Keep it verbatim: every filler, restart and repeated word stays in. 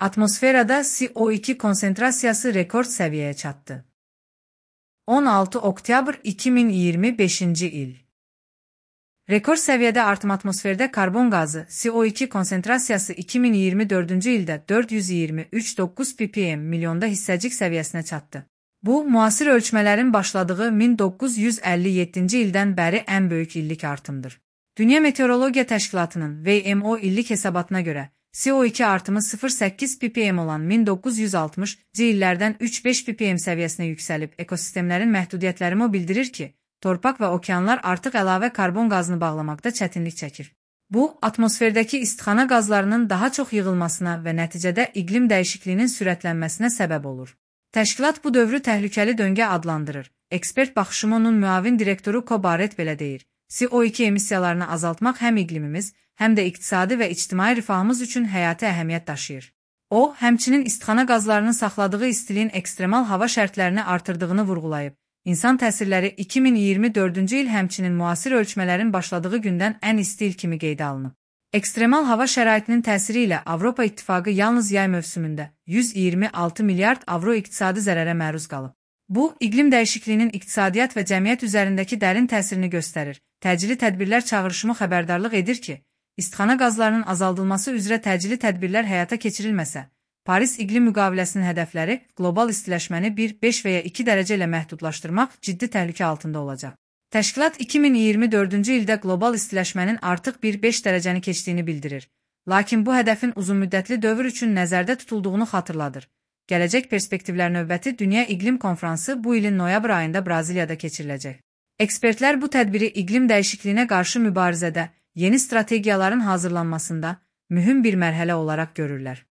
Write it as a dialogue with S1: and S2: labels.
S1: Atmosferada C O iki konsentrasiyası rekord seviyeye çattı. on altı oktyabr iki min iyirmi beşinci il. Rekor seviyede artım atmosferde karbon gazı C O iki konsentrasiyası iki min iyirmi dördüncü ildə dörd yüz iyirmi üç nöqtə doqquz ppm milyonda hissəcik səviyyəsinə çatdı. Bu, müasir ölçmələrin başladığı min doqquz yüz əlli yeddinci ildən bəri ən böyük illik artımdır. Dünya Meteorologiya Təşkilatının V M O illik hesabatına görə, C O iki artımı sıfır nöqtə səkkiz ppm olan min doqquz yüz altmışıncı illərdən üç beş ppm səviyyəsinə yüksəlib, ekosistemlərin məhdudiyyətləri o bildirir ki, torpaq və okeanlar artıq əlavə karbon qazını bağlamaqda çətinlik çəkir. Bu, atmosferdəki istixana qazlarının daha çox yığılmasına və nəticədə iqlim dəyişikliyinin sürətlənməsinə səbəb olur. Təşkilat bu dövrü təhlükəli döngə adlandırır. Ekspert Baxışımonun müavin direktoru Ko Barrett belə deyir. C O iki emissiyalarını azaltmaq həm iqlimimiz, həm də iqtisadi və ictimai rifahımız üçün həyati əhəmiyyət daşıyır. O, həmçinin istixana qazlarının saxladığı istiliyin ekstremal hava şərtlərini artırdığını vurğulayıb. İnsan təsirləri iki min iyirmi dördüncü il həmçinin müasir ölçmələrin başladığı gündən ən isti il kimi qeydə alınıb. Ekstremal hava şəraitinin təsiri ilə Avropa İttifaqı yalnız yay mövsümündə yüz iyirmi altı milyard avro iqtisadi zərərə məruz qalıb. Bu, iqlim dəyişikliyinin iqtisadiyyat və cəmiyyət üzərindəki dərin təsirini göstərir. Təcili tədbirlər çağırışımı xəbərdarlıq edir ki, istixana qazlarının azaldılması üzrə təcili tədbirlər həyata keçirilməsə, Paris İqlim Müqaviləsinin hədəfləri qlobal istiləşməni bir nöqtə beş və ya iki dərəcə ilə məhdudlaşdırmaq ciddi təhlükə altında olacaq. Təşkilat iki min iyirmi dördüncü ildə qlobal istiləşmənin artıq bir nöqtə beş dərəcəni keçdiyini bildirir. Lakin bu hədəfin uzunmüddətli dövr üçün nəzərdə tutulduğunu xatırladır. Gələcək perspektivlər növbəti Dünya İqlim Konfransı bu ilin noyabr ayında Braziliyada keçiriləcək. Ekspertlər bu tədbiri iqlim dəyişikliyinə qarşı mübarizədə, yeni strategiyaların hazırlanmasında mühüm bir mərhələ olaraq görürlər.